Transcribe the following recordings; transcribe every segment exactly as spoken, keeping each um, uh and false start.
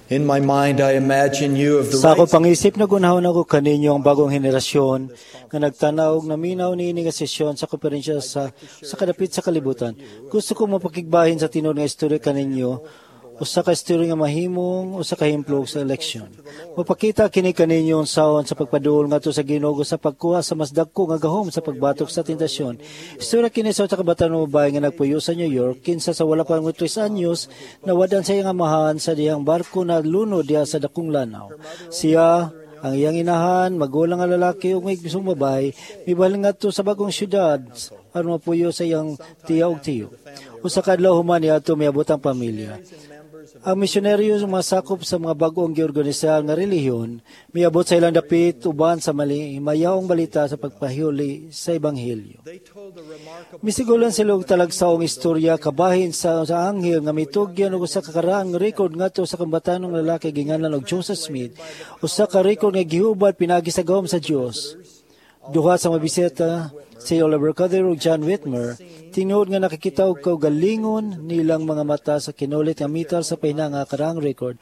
In my mind, I imagine you of the Sa ako right pangisip na gunahon ako kaninyo ang bagong henerasyon nga nagtanaw og naminaw niini nga sesyon sa konferensya sa sa kadapit sa kalibutan. Gusto ko mapakigbahin sa tinud nga istorya kaninyo usa ka istorya nga mahimong usa ka hemplo sa eleksyon. Mapakita kini kaninyo ang saon sa pagpaduol ngadto sa Ginoo sa pagkuha sa mas dagko nga gahom sa pagbatok sa tentasyon. Istorya kini sa usa ka batan-o babae nga nagpuyo sa New York kinsa sa wala pa tres anyos nawadan sa iyang amahan sa diyang barko na lunod diha sa dakong lanaw. Siya ang iyang inahan, magulang nga lalaki ug may bisong babae, mibaling ngadto sa bagong syudad aron mapuyo sa iyang tiya ug tiyo. Usa ka adlaw human niadto miabot ang pamilya. Ang misyonaryo masakop sa mga bagong giorganisar nga relihiyon, miabot sa ilang dapit uban sa mali mayawong balita sa pagpahuli sa ebanghelyo. Misigulan sila og talagsaong istorya kabahin sa, sa anghel nga mitugyan og usa ka karaang record ngadto sa kambatanong lalaki ginganlan og Joseph Smith, usa ka record nga gihubad pinagi sa gahom sa Dios. Duha sa mabisita si Oliver Cowdery ug John Whitmer, tinuod nga nakikita og kaugalingon nilang mga mata sa kinulit nga metal sa pahina nga karaang record.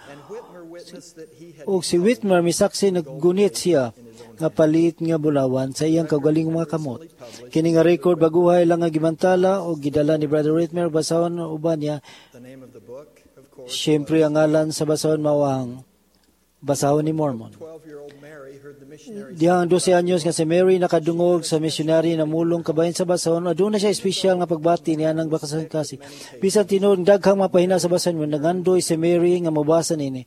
Ug si Whitmer misaksi naggunit siya nga palit nga bulawan sa iyang kaugaling mga kamot. Kini nga record baguhay lang nga gimantala o gidala ni Brother Whitmer basahon uban niya. Siyempre ang ngalan sa basahon mawang basahon ni Mormon. Diyang dose anyos nga si Mary nakadungog sa missionary na mulong kabahin sa basahon, aduna siya espesyal nga pagbati niya ng bakasan kasi. Bisan tinuod daghang mapahina sa basahon, nagandoy si Mary nga mabasa nini.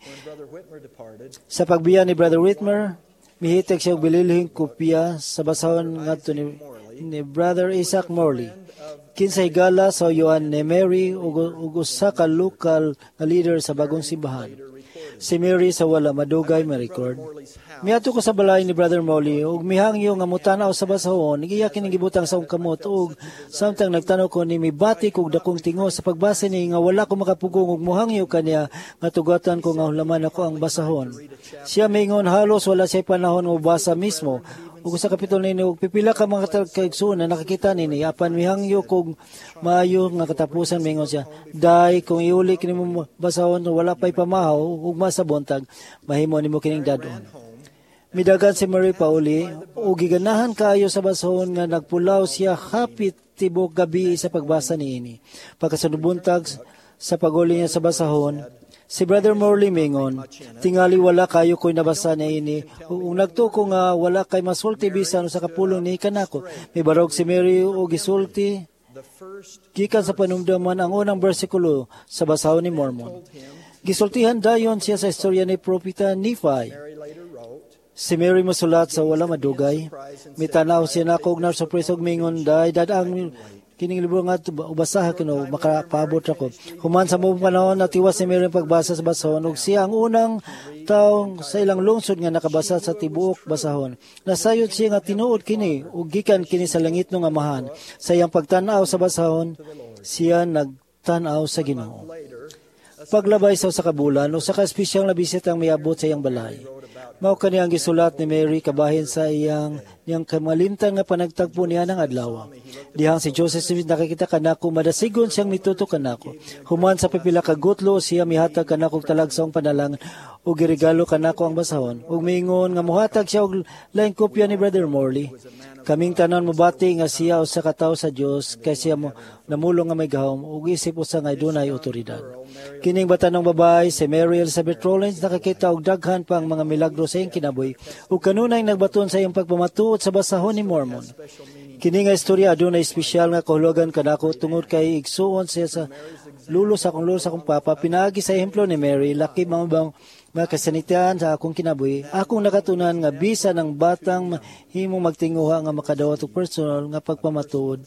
Sa pagbiya ni Brother Whitmer, mihitek siya og bililhing kopya sa basahon ngadto ni, ni Brother Isaac Morley. Kinsa higala sa uyuan ni Mary ug usa ka lokal nga leader sa bagong simbahan. Si Mary sa wala madugay ma-record. Miadto ko sa balay ni Brother Morley ug mihangyo nga mutanaw sa basahon, iyak kini gibutang sa akong kamot ug samtang nagtanaw ko ni mibati kog dakong tingo sa pagbasa ni nga wala ko makapugong ug muhangyo kaniya nga tugatan ko nga hulaman ako ang basahon. Siya mingon halos wala siya panahon nga basa mismo. Ug sa kapitulo nini ug pipila ka mga kaigsuon na nakakita nini apan mihangyo kog maayo nga katapusan mingon siya dai kung iuli kini mo basahon wala pay pamahaw ug masabontag mahimo nimo kining dadon. Midagan si Mary Pauli ug giganahan kaayo sa basahon nga nagpulaw siya hapit tibok gabi sa pagbasa niini. Pagkasunod buntag sa paguli niya sa basahon, si Brother Morley mingon, tingali wala kayo ko'y nabasa na ini. Ung nagtuko nga wala kay masulti bisan sa kapulong ni kanako. May barog si Mary o gisulti. Gikan sa panumdaman ang unang bersikulo sa basahon ni Mormon. Gisultihan dayon siya sa istorya ni Propeta Nephi. Si Mary masulat sa wala madugay. Mitanaw siya na kog na surprise og mingon day dadang kining libro nga ubasaha kuno makapaabot ako. Human sa mong panahon natiwas si Mary pagbasa sa basahon ug siya ang unang taong sa ilang lungsod nga nakabasa sa tibuok basahon. Nasayod siya nga tinuod kini ug gikan kini sa langit ng amahan. Sa iyang pagtan-aw sa basahon, siya nagtan-aw sa Ginoo. Paglabay sa usa ka bulan, usa ka espesyal na bisita ang miabot sa iyang balay. Mao kani ang gisulat ni Mary kabahin sa iyang niyang kamalimtan nga panagtagpo niya ng adlaw. Dihang si Joseph Smith nakakita kanako madasigon siyang mituto kanako. Human sa pipila ka gutlo siya mihatag kanako talagsaong panalang ug giregalo kanako ang basahon. Ug miingon nga mohatag siya og laing kopya ni Brother Morley. Kaming tanan mobati nga siya usa ka tawo sa Dios kay siya mo namulong nga may gahom ug isip usa nga dunay otoridad. Kining batanang babae si Mary Elizabeth Rollins nakakita og daghan pang mga milagro sa iyang kinabuhi ug kanunay nagbaton sa iyang pagpamatuod sa basahon ni Mormon. Kini nga istorya adunay espesyal nga kahulugan kanako tungod kay igsuon siya sa lulo sa akong lulo sa akong papa pinaagi sa ehemplo ni Mary laki mga bang mga kasanitian sa akong kinabuhi. Akong nakatunan nga bisa ng batang himong magtinguha nga makadawat og personal nga pagpamatuod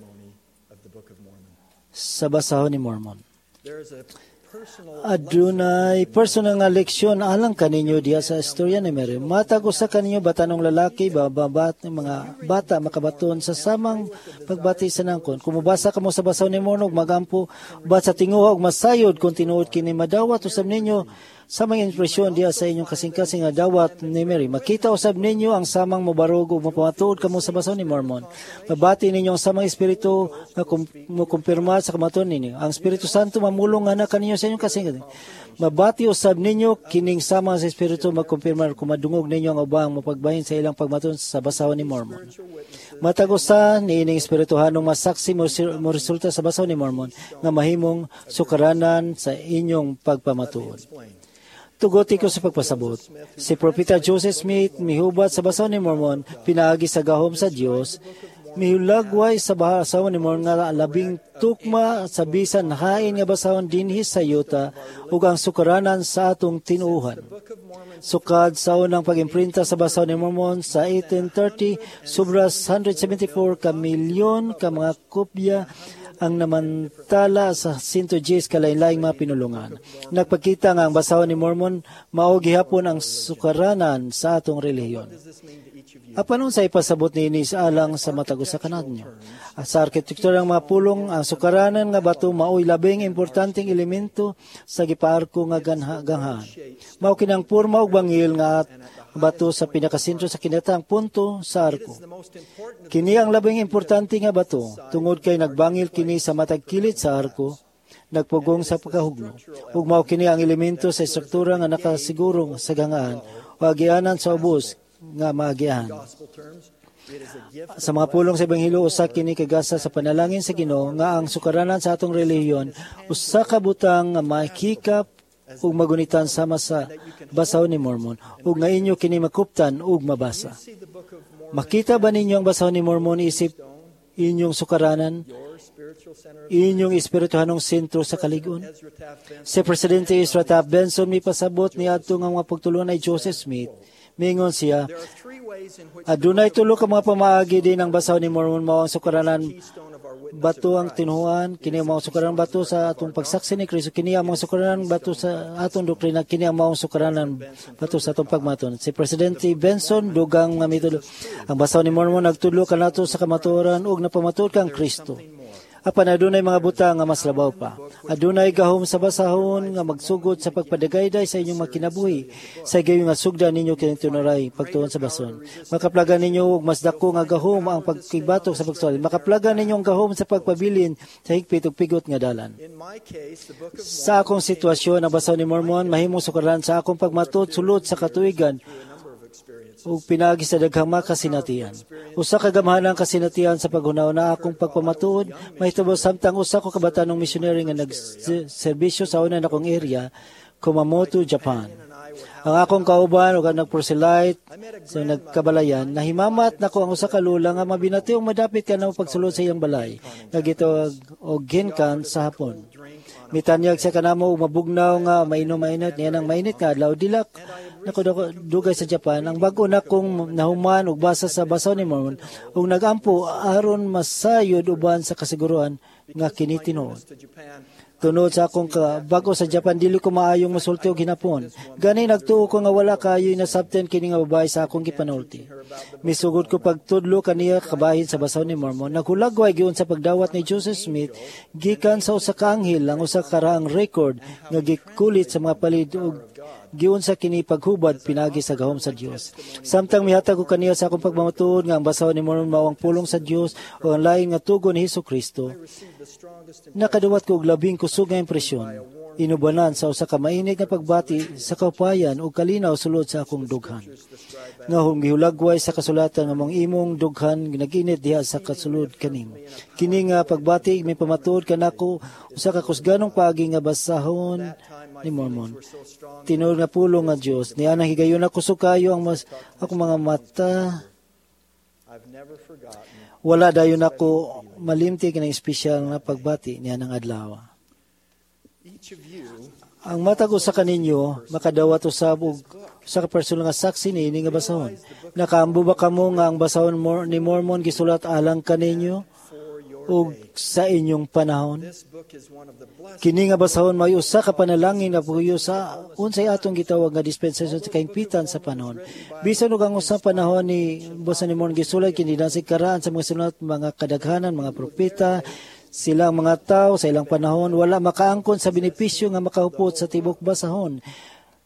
sa basahon ni Mormon. Adunay personal nga leksyon alang kaninyo diya sa istorya ni Mary. Matag usa kaninyo batanong lalaki bababat mga bata makabaton sa samang pagbati sa nangkon. Kung mubasa kamo sa basahon ni Mormon magampo bat sa tinguha og masayod kung tinuod kini madawat usab ninyo Samang impresyon diya sa inyong kasing-kasing nga dawat ni Mary. Makita usab ninyo ang samang mabarog o mapamatuod kamo sa basahon ni Mormon. Mabati ninyo ang samang espiritu nga kumpirma sa kamatuon ninyo. Ang Espiritu Santo mamulong nga na kaninyo sa inyong kasing-kasing. Mabati usab ninyo kining samang sa espiritu magkumpirma kung madungog ninyo ang ubang mapagbahin sa ilang pagmatuon sa basahon ni Mormon. Matag usa ni ining espirituhanong masaksi mo resulta sa basahon ni Mormon nga mahimong sukaranan sa inyong pagpamatuod. Tuguti ko sa pagpasabot. Si Propeta Joseph Smith mihubat sa basahon ni Mormon, pinaagi sa gahom sa Dios, mihulagway sa basahon ni Mormon nga labing tukma sa bisan hain nga basahon dinhi sa yuta ug ang sukaranan sa atong tinuuhan. Sukad sa unang pag-imprinta sa basahon ni Mormon sa eighteen thirty, sobras one hundred seventy-four ka milyon ka mga kopya ang namantala sa one hundred ten kalain-laing mga pinulungan. Nagpakita nga ang basahon ni Mormon mao gihapon ang sukaranan sa atong relihiyon. Apanon sa ipasabot ni Inis alang sa matag usa kanadyo. Sa arkitektura ng mga pulong, ang sukaranan nga bato mao'y labing importanteng elemento sa gipaarko nga ganghaan. Mao kinang porma ug bangil nga at bato sa pinakasentro sa kinatang punto sa arko. Kini ang labing importante nga bato tungod kay nagbangil kini sa matag kilid sa arko, nagpugong sa pagkahugno. Ug mao kini ang elemento sa struktura nga nakasiguro sa gangaan o agianan sa ubos nga maagiahan. Sa mga pulong sa Ebanghelyo, usa kini kagasa sa panalangin sa Ginoo nga ang sukaranan sa atong relihiyon usa ka butang nga makikap ug magunitan sama sa basahon ni Mormon ug nga inyo kini makuptan ug mabasa. Makita ba ninyo ang basahon ni Mormon isip inyong sukaranan, inyong espirituhanong sentro sa kalig-on? Si Presidente Ezra Taft Benson may pasabot ni adto nga mga pagtulungan ay Joseph Smith. Mingon siya, adunay tulo ka mga pamaagi din ang basahon ni Mormon mao ang sukaranan bato ang tinuhuan, kini ang mga sukaranan bato sa atong pagsaksi ni Kristo, kini ang mga sukaranan bato sa atong doktrina, kini ang mga sukaranan bato sa atong pagmaton. Si Presidente Benson dugang nga mitulo ang basahon ni Mormon nagtulo kanato sa kamatuoran ug napamatuod kang Kristo. Apan adunay mga butang nga mas labaw pa. Adunay gahom sa basahon nga magsugod sa pagpadagayday sa inyong makinabuhi. Sa gayon nga sugdan ninyo kining tinuray pagtuon sa basahon. Makaplagan ninyo og mas dako nga gahom ang pagkibatok sa pagsuwali. Makaplagan ninyo ang gahom sa pagpabilin sa higpit ug pigot nga dalan. Sa akong sitwasyon ang basahon ni Mormon mahimong sukaran sa akong pagmatud sulod sa katuigan ug pinagi sa daghang makasinatian. Usa ka gamhanang kasinatian sa paghunaw na akong pagpamatuod, mahitabo samtang usa ko kabatanong missionary nga nagserbisyo sa una na akong area, Kumamoto, Japan. Ang akong kauban ug ang nagproselyte sa nagkabalayan, nahimamat nako ang usa ka lula nga mabinati ug madapit ka na pagsulod sa iyang balay, nga gitawag og ginkan sa hapon. Mitanyag siya kanamo ug mabugnaw nga mainom-mainit niya nang mainit nga adlaw dilak nako dugay sa Japan ang bag-o na kong nahuman ug basa sa basahon ni Mormon ug nagampo aron masayod uban sa kasiguruhan nga kini tinuod. Tunod sa akong bag-o sa Japan dili ko maayong masulti og hinapon. Gani nagtuo ko nga wala kayo'y nasabten kini nga babae sa akong gipanulti. Misugod ko pagtudlo kaniya kabahin sa basahon ni Mormon. Naghulagway giun sa pagdawat ni Joseph Smith gikan sa usa ka anghel ang usa ka raang record nga gikulit sa mga palid ug giun sa kini paghubad pinagi sa gahom sa Dios. Samtang mihatag ko kaniya sa akong pagmamatuod nga ang basahon ni Mormon mao ang pulong sa Dios o ang lain nga tugon ni Hesukristo. Nakaduwat ko og labing kusog nga impresyon. Inubanan sa usa ka mainig nga pagbati sa kaupayan ug kalinaw sulod sa akong dughan. Nga humihulagway sa kasulatan nga mong imong dughan naginit diha sa kasulod kanimo. Kini nga pagbati may pamatuod kanako usa ka kusganong paagi nga basahon ni Mormon. Tinuod nga pulong nga Dios niya nang higayon na kusog kayo ang mas ako mga mata. Wala dayon ako malimti kinang espesyal nga pagbati niya ng adlaw. Ang matag usa kaninyo makadawat usab og usa ka personal nga saksi niini nga basahon. Nakaambo ba kamo nga ang basahon ni Mormon gisulat alang kaninyo ug sa inyong panahon? Kini nga basahon may usa ka panalangin na puyo sa unsay atong gitawag nga dispensasyon sa kaingpitan sa panahon. Bisan ug ang usa panahon ni basahon ni Mormon gisulat kini dasig karaan sa mga sunod mga kadaghanan mga propeta. Silang mga tao sa ilang panahon wala makaangkon sa benepisyo nga makahupot sa tibok basahon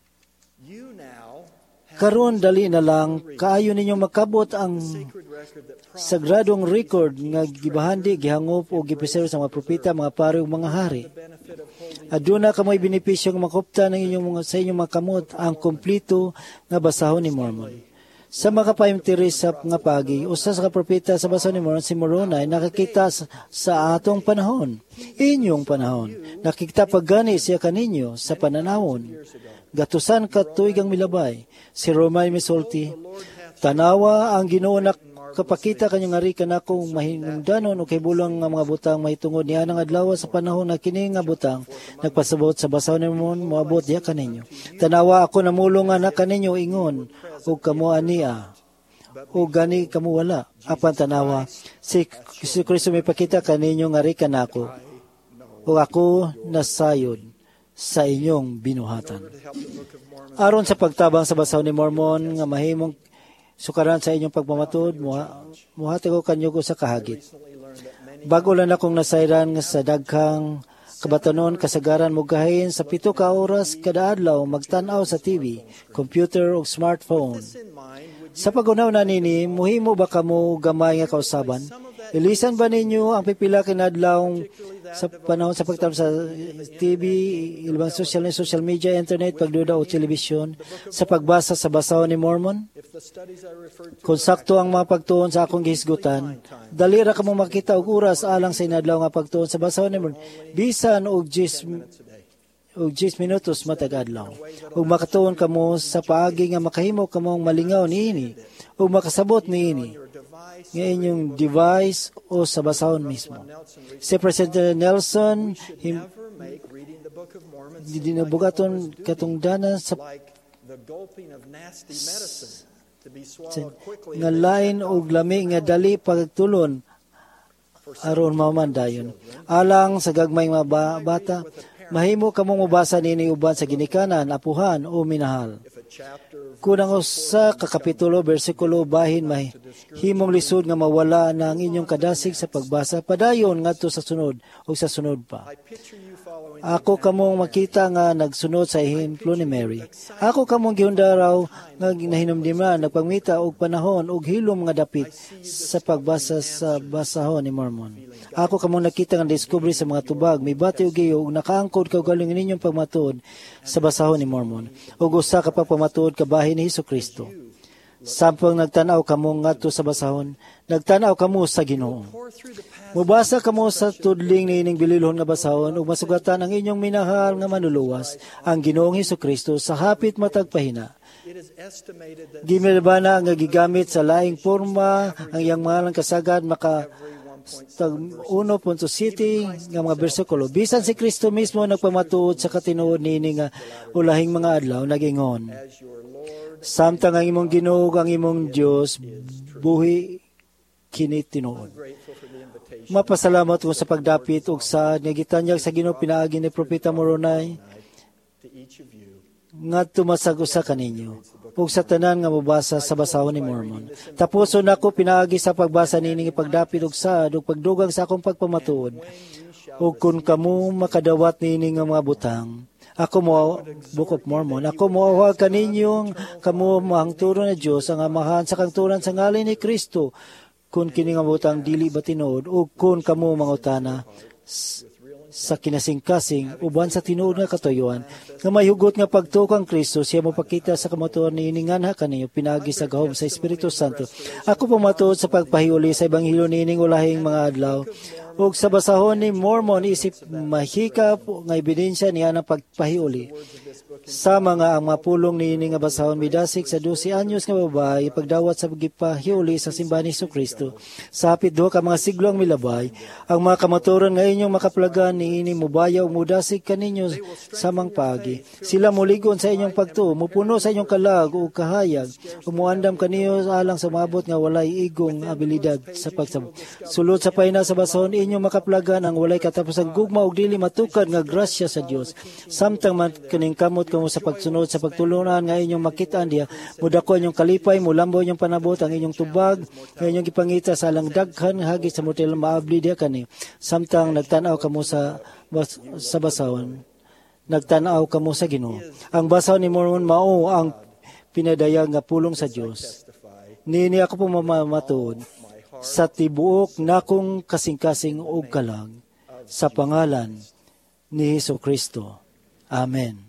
Karon dali na lang kaayo ninyo makabot ang sagradong record nga gibahandi gihangop o gipreserve sa mga propeta, mga pari ug mga hari. Aduna kamoy benepisyo nga makupta ng inyong mga sa inyong mga kamot ang kompleto nga basahon ni Mormon. Sa makapaimtirisap nga pagi, usa sa propeta sa basahon ni Mormon, si Moroni, nakakita sa, sa atong panahon, inyong panahon. Nakikita paggani siya kaninyo sa pananawon. Gatusan ka tuigang milabay. Si Romay misulti, tanawa ang Ginoo na kapakita kanyo nga ri kanakong mahinungdanon o kay bulang nga mga butang mahitungod niya ng adlaw sa panahon na kini nga butang nagpasabot sa basahon ni Mormon moabot diha kaninyo. Tanawa ako namulong nga na kaninyo ingon o kamo ania o gani kamo wala. Apan tanawa si, si Kristo may pakita kaninyo nga ri kanako o ako nasayod sa inyong binuhatan. Aron sa pagtabang sa basahon ni Mormon nga mahimong sukaran sa inyong pagmamatod, muhatag ko kanyo ko sa kahagit. Bago lang akong nasayran sa daghang kabatanon, kasagaran mo gahin sa pito ka oras kada adlaw magtanaw sa T V, computer o smartphone. Sa pag-unaw na nini, muhimo ba kamo gamay nga kausaban? Ilisan ba ninyo ang pipila kinadlaw sa panahon sa pagtanaw sa T V, ilbang social and social media, internet, pagduda o telebisyon, sa pagbasa sa basahon ni Mormon? Kung sakto ang mga pagtuon sa akong gihisgutan, dali ra kamo makita og oras alang sa inadlaw nga pagtuon sa basahon ni Mormon. Bisan og diyes minutos matag adlaw. Ug makatuon kamo sa paagi nga makahimo kamong malingaw niini ug makasabot niini nga inyong device o sa basahon mismo. Si President Nelson him, dinabugaton katungdanan sa nga lain og lami nga dali pagtulon aron mamandayon. Alang sa gagmay nga bata, mahimo kamong mubasa nini uban sa ginikanan, apuhan o minahal. Kunang usa ka kapitulo, bersikulo, bahin may himong lisod nga mawala na ang inyong kadasig sa pagbasa, padayon ngadto sa sunod o sa sunod pa. Ako kamong makita nga nagsunod sa ehemplo ni Mary. Ako kamong gihundaraw nga nahinumdiman, nagpangmita og panahon og hilom nga dapit sa pagbasa sa basahon ni Mormon. Ako kamong nakita nga discovery sa mga tubag, may bati og giyo ug nakaangkod kaugaling ninyong pagmatuod sa basahon ni Mormon. Ug usa ka pagpamatuod kabahin ni Hesukristo. Sampang nagtanaw kamo ngadto sa basahon, nagtanaw kamo sa Ginoo. Mubasa kamo sa tudling niining bililhon nga basahon ug masugatan ang inyong minahal nga manuluwas, ang Ginoong Hesukristo sa hapit matag pahina. Gimilbana nga gigamit sa laing porma ang iyang mga kasagad maka one point siete nga mga bersikulo. Bisan si Kristo mismo nagpamatuod sa katinuod niini nga ulahing mga adlaw nagingon, samtang ang imong Ginoo ang imong Dios buhi kini tinuod. Mapasalamat ko sa pagdapit ug sa nagitanyag sa Ginoo pinaagi ni Propeta Moroni ngadto masag usa kaninyo ug sa tanan nga mabasa sa basahon ni Mormon. Tapuson nako pinaagi sa pagbasa nining pagdapit ug sad ug pagdugang sa akong pagpamatuod. Ug kun kamo makadawat nining nga mga butang, ako mo, Book of Mormon, ako moawag kaninyong kamo mahangturon na Dios ang amahan sa kangturan sa ngalan ni Kristo. Kung kini nga butang dili ba tinuod o kung kamo mangutana sa kinasing-kasing uban sa tinuod nga katuyuan nga may hugot nga pagtukang Kristo siya mapakita sa kamatuoran ni ininganha kaniyo pinagi sa gahom sa Espiritu Santo. Ako pumatuod sa pagpahiuli sa ebanghelyo niining ulahing mga adlaw ug sa basahon ni Mormon isip mahikap nga ebidensya niya ng pagpahiuli. Sama nga ang mga pulong niini nga basahon midasik sa dose anyos nga babae pagdawat sa pagpahiuli sa simbahan ni Jesucristo. Sa hapit duha ka mga siglo ang milabay, ang mga kamaturan nga inyong makaplagan niini mubayaw mudasik kaninyo samang pagi. Sila muligon sa inyong pagtuo, mupuno sa inyong kalag o kahayag, umuandam kaniyo alang sa mabot nga walay igong abilidad sa pagsabot. Sulod sa pahina sa basahon inyong makaplagan ang walay katapusang gugma ug dili matukad nga grasya sa Dios. Samtang man kaning kamot kamo sa pagsunod sa pagtulunan nga inyong makitaan diya, mudako inyong kalipay, mulambo inyong panabot ang inyong tubag, nga inyong gipangita sa alang daghan hagi sa motel maabli diya kani. Samtang nagtanaw kamo sa bas, sa basahon, nagtanaw kamo sa Ginoo. Ang basahon ni Mormon mao ang pinadayag nga pulong sa Dios. Nini ako pumamatuod sa tibuok na kong kasing-kasing og kalag sa pangalan ni Hesus Kristo. Amen.